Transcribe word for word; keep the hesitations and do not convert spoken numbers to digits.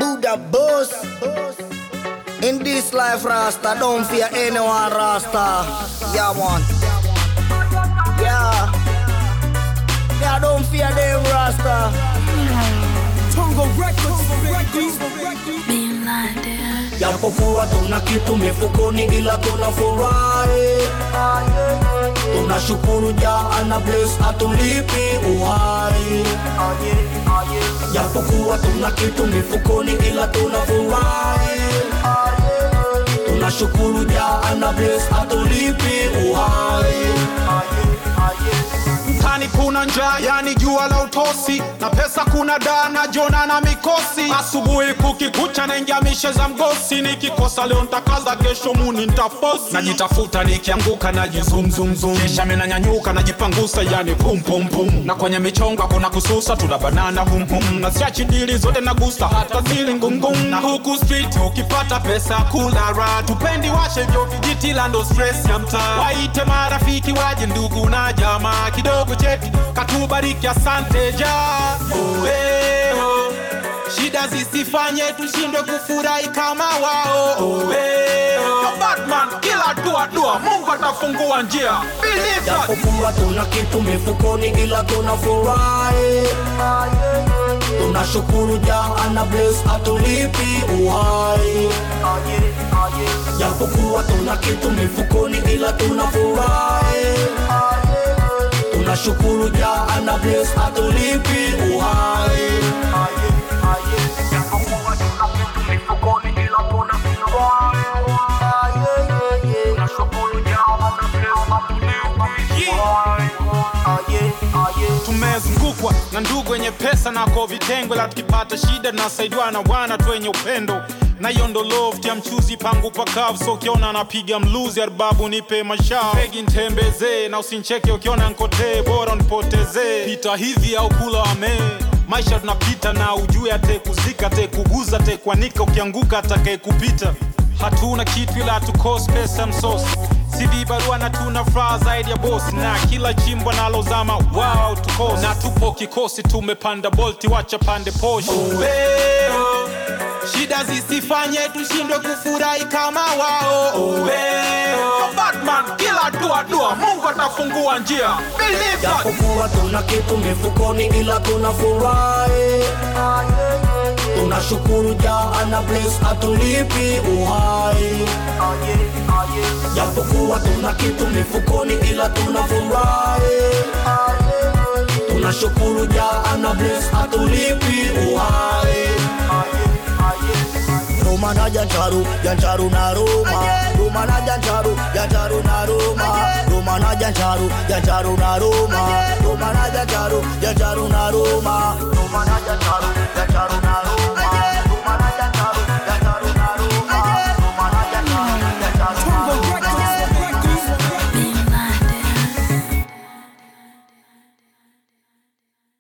Buddha boss. In this life, Rasta, don't fear anyone, Rasta. Yeah, man. Yeah. Yeah, don't fear them, Rasta. Tongo Records. Being blinded. Japokuwa tuna kitu mifukoni ila tunafurahi. Tunashukuru Jah ana bless atulipi uhai. Japokuwa tuna kitu mifukoni ila tunafurahi. Tunashukuru Jah ana bless atulipi uhai. Mtani kuna njaa, yani jua la utosi, na pesa kuna daa na jona na mikosi. Asubuhi kukikucha naingia mishe za mgosi, nikikosa leo ntakaza kesho muni ntafosi. Najitafuta nikianguka najizumzumzum, kisha mina nyanyuka najipangusa yani pum pum pum. Na kwenye michonga kuna kususa tuna banana hum hum. Na siachi dili zote nagusta hata zili ngungum. Na huku street ukipata pesa kula ra, tupendi washe vyo vijiti lando stress ya mtaa. Waite marafiki waje ndugu na jamaa, kidogo cheki katubariki asante Jah. Uweo shida zisifanye tushindwe kufurahi kama wao. Uweo Batman kila dua dua Mungu atafungua njia. Believe that. Japokuwa tuna kitu mifukoni ila tunafurahi. Tunashukuru Jah ana bless atulipi uhai. Japokuwa tuna kitu mifukoni ila tunafurahi. Tunashukuru Jah ana bless atulipi uhai. Japokuwa tuna kitu mifukoni ila tunafurahi. Tunashukuru Jah ana bless atulipi uhai. Tumezungukwa na ndugu wenye pesa na kwa vitengwe, la tukipata shida na saidiwa na wana tu wenye upendo. Na yondo love tia mchuzi pangu pakavu, so ukiona napiga mluzi arbabu nipe mashao. Pegi ntembeze na usincheke ukiona nkote, bora nipoteze. Pita hivi au kula wame, maisha tunapita na ujue ate kuzika, ate kuguza, ate kuanika, ukianguka atakaye kupita. Hatuna kitu ila tukose pesa msosi, C V barua na tuna furaha zaidi ya boss. Na kila chimbo nalozama wow tukosi, na tupo kikosi tumepanda bolti wacha pande poshi. Uweo shida zisifanye tushindwe kufurahi kama wao. Uweo Batman kila dua dua Mungu atafungua njia. Believe that. Japokuwa tuna kitu mifukoni ila tunafurahi. Tunashukuru Jah ana bless atulipi uhai. Japokuwa tuna kitu mifukoni ila tunafurahi. Tunashukuru Jah ana bless atulipi uhai. Roma na Jancharu, Jancharu na Roma. Roma na Jancharu, Jancharu na Roma. Roma na Jancharu, Jancharu na Roma. Roma na Jancharu, Jancharu na Roma.